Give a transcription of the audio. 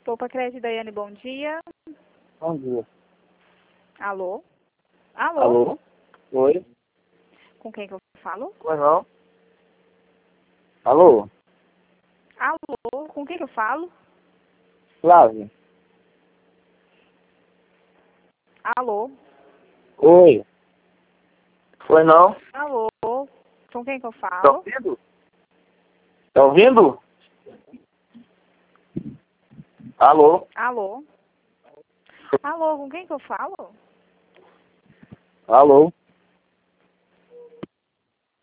Topa Crédito, Daiane, bom dia. Bom dia. Alô? Alô? Alô? Oi? Com quem que eu falo? Pois não? Alô? Alô? Com quem que eu falo? Flávio? Alô? Oi? Pois não? Alô? Com quem que eu Tá falo? ouvindo? Tá ouvindo? Alô? Alô? Alô, com quem que eu falo? Alô?